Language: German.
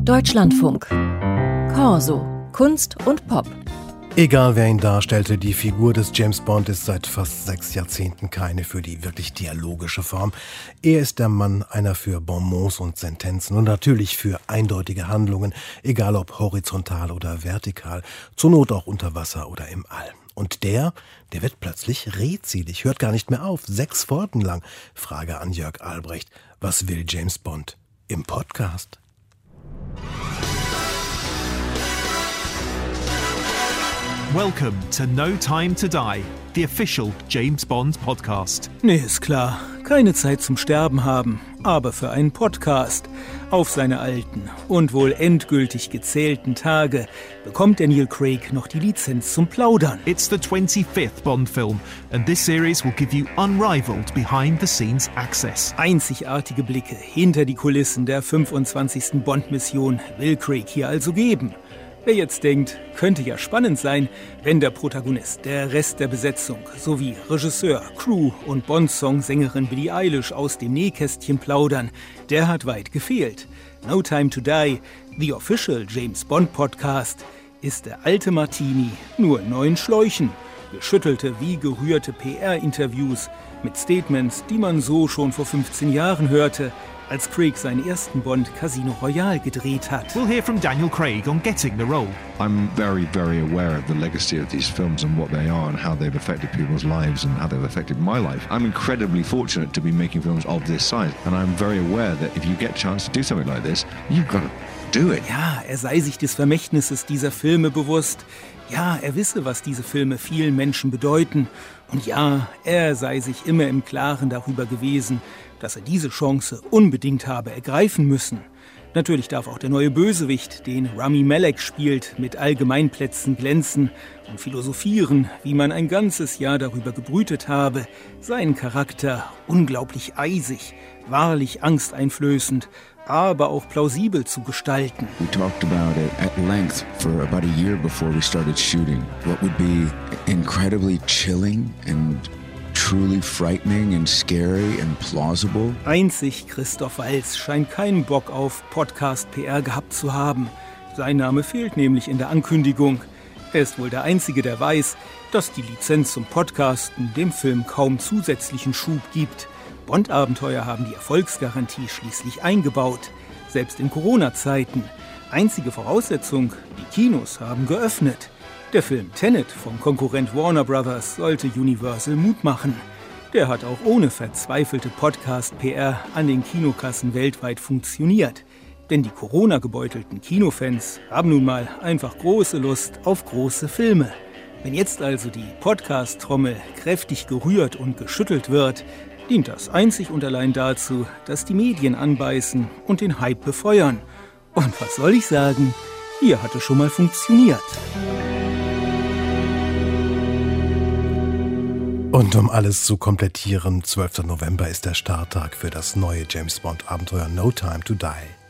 Deutschlandfunk. Corso. Kunst und Pop. Egal wer ihn darstellte, die Figur des James Bond ist seit fast 6 Jahrzehnten keine für die wirklich dialogische Form. Er ist der Mann einer für Bonmots und Sentenzen und natürlich für eindeutige Handlungen, egal ob horizontal oder vertikal, zur Not auch unter Wasser oder im All. Und der wird plötzlich redselig, hört gar nicht mehr auf, 6 Folgen lang. Frage an Jörg Albrecht, was will James Bond im Podcast? Welcome to No Time to Die, the official James Bond podcast. Nee, ist klar. Keine Zeit zum Sterben haben, aber für einen Podcast. Auf seine alten und wohl endgültig gezählten Tage bekommt Daniel Craig noch die Lizenz zum Plaudern. It's the 25th Bond film and this series will give you unrivaled behind-the-scenes access. Einzigartige Blicke hinter die Kulissen der 25. Bond-Mission will Craig hier also geben. Wer jetzt denkt, könnte ja spannend sein, wenn der Protagonist, der Rest der Besetzung sowie Regisseur, Crew und Bond-Song-Sängerin Billie Eilish aus dem Nähkästchen plaudern, der hat weit gefehlt. No Time to Die, the official James Bond Podcast, ist der alte Martini nur in neuen Schläuchen. Geschüttelte wie gerührte PR-Interviews mit Statements, die man so schon vor 15 Jahren hörte, als Craig seinen ersten Bond Casino Royale gedreht hat. We'll hear from Daniel Craig on getting the role. I'm very, very aware of the legacy of these films and what they are and how they've affected people's lives and how they've affected my life. I'm incredibly fortunate to be making films of this size and I'm very aware that if you get a chance to do something like this, you've got to do it. Ja, er sei sich des Vermächtnisses dieser Filme bewusst. Ja, er wisse, was diese Filme vielen Menschen bedeuten. Und ja, er sei sich immer im Klaren darüber gewesen, dass er diese Chance unbedingt habe ergreifen müssen. Natürlich darf auch der neue Bösewicht, den Rami Malek spielt, mit Allgemeinplätzen glänzen und philosophieren, wie man ein ganzes Jahr darüber gebrütet habe, seinen Charakter unglaublich eisig, wahrlich angsteinflößend, aber auch plausibel zu gestalten. We talked about it at length for about a year before we started shooting. What would be incredibly chilling and truly frightening and scary and plausible. Einzig Christoph Waltz scheint keinen Bock auf Podcast-PR gehabt zu haben. Sein Name fehlt nämlich in der Ankündigung. Er ist wohl der Einzige, der weiß, dass die Lizenz zum Podcasten dem Film kaum zusätzlichen Schub gibt. Bond-Abenteuer haben die Erfolgsgarantie schließlich eingebaut. Selbst in Corona-Zeiten. Einzige Voraussetzung, die Kinos haben geöffnet. Der Film Tenet vom Konkurrent Warner Brothers sollte Universal Mut machen. Der hat auch ohne verzweifelte Podcast-PR an den Kinokassen weltweit funktioniert. Denn die Corona-gebeutelten Kinofans haben nun mal einfach große Lust auf große Filme. Wenn jetzt also die Podcast-Trommel kräftig gerührt und geschüttelt wird, dient das einzig und allein dazu, dass die Medien anbeißen und den Hype befeuern. Und was soll ich sagen? Hier hat es schon mal funktioniert. Und um alles zu komplettieren, 12. November ist der Starttag für das neue James Bond Abenteuer No Time to Die.